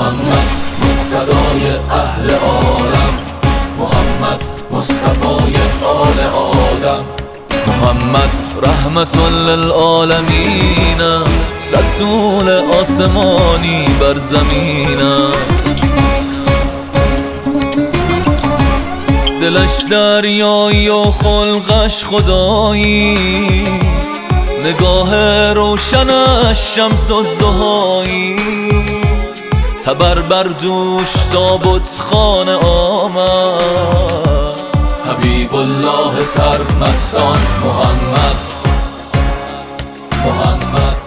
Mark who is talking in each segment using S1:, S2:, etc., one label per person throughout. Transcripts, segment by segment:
S1: محمد مقتدای اهل عالم، محمد مصطفای آل آدم. محمد رحمت للعالمین است، رسول آسمانی بر زمین است. دلش دریایی و خلقش خدایی، نگاه روشنش شمس الضحایی. تبر بر دوش تابوت خانه آمد، حبیب الله سرمستان محمد محمد.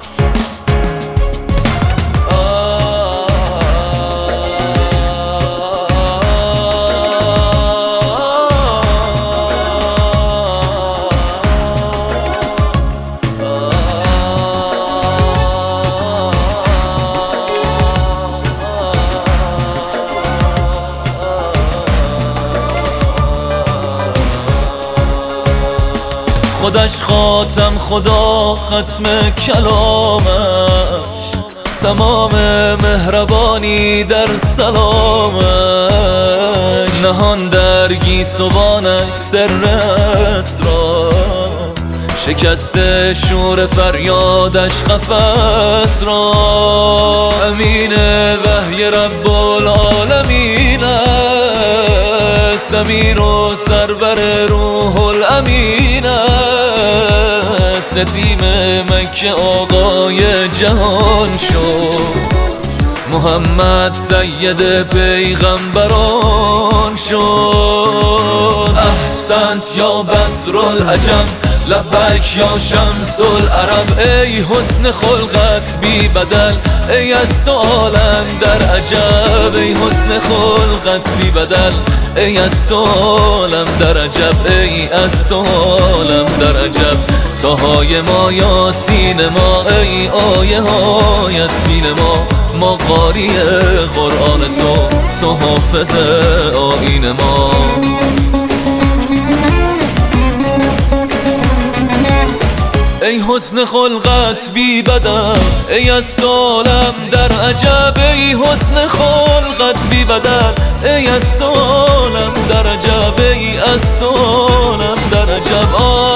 S1: خودش خاتم خدا ختم کلامش، تمام مهربانی در سلامش. نهان در گیسوانش سر اسرار، شکست شور فریادش قفس را. امین وحی رب العالمین است، امیر و سرور روح الامین است. ندیم مکه آقای جهان شد، محمد سید پیغمبران شد. احسنت یا بدر العجم، لبیک یا شمس العرب. ای حسن خلقت بی بدل، ای از تو عالم در عجب. ای حسن خلقت بی بدل، ای از تو عالم در عجب. ای از تو عالم در عجب. طاهای ما یاسین ما، ای آیه هایت بین ما قاری قرآن تو حافظ آیین ما. ای حسن خلقت بی بدل، ای از تو عالم در عجب. ای حسن خلقت بی بدل، ای از تو عالم در عجب. ای از تو عالم در عجب.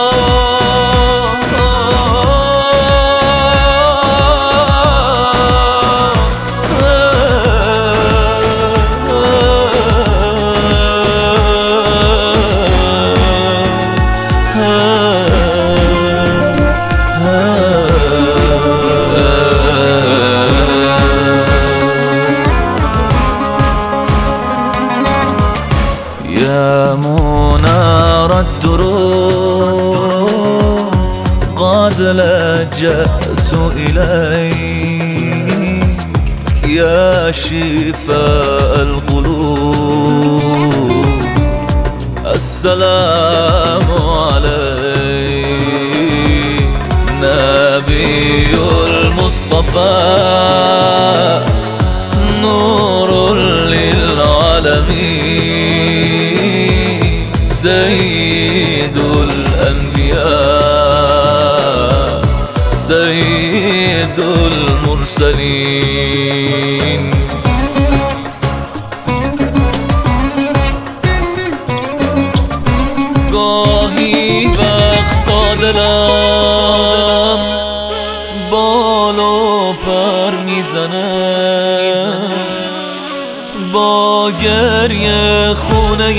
S2: يا منار الدروب قد لجأت إليك، يا شفاء القلوب السلام عليك. نبي المصطفى نور للعالمين، سيد الأنبياء سيد المرسلين. گاهی وقتا دلم بال و پر میزنه، با گریه خونه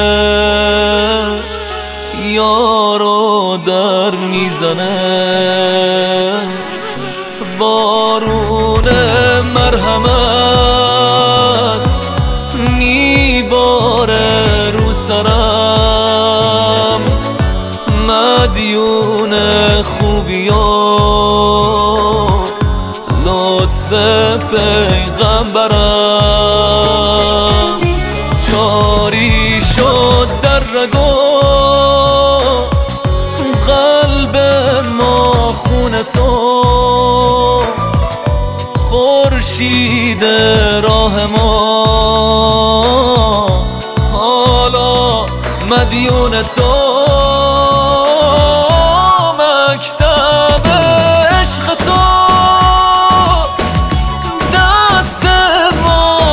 S2: یارو در میزنه. بارون مرحمت میباره رو سرم، مدیون خوبیان لطف پیغمبرم. جاری شد در رگو قلب ما خون تو، خورشید راه ما حالا مدیون تو. مکتب عشق تو دست ما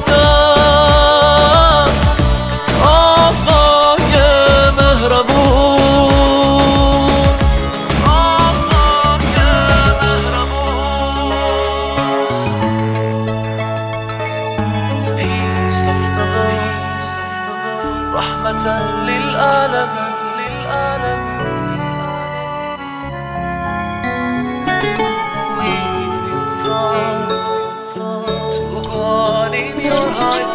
S2: رحمتم آقای مهربون، آقای مهربون. Peace of the world، رحمة للعالمين. We will try to go on in your high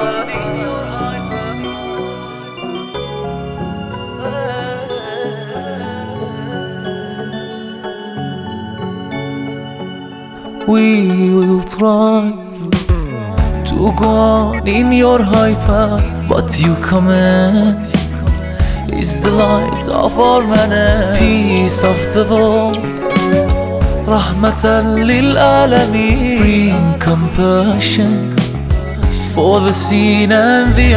S2: We will try to go on in your high path, but you commenced is the light of our manner. Peace of the world، Rahmatan lil Alameen. Bring compassion for the seen and the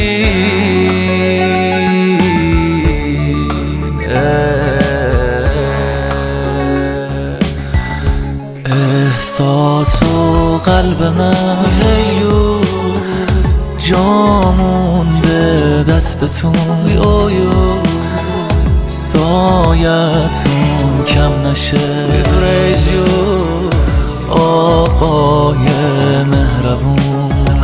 S2: unseen. احساس و قلب من جامون به دستتون، سایتون کم نشه. آقای مهربون،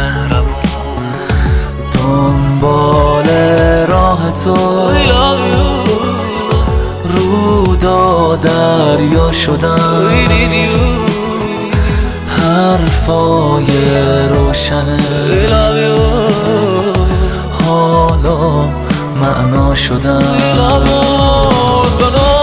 S2: دنبال راه تو رودا دریا شدن، حرفای روشنه حالا معنا شدن.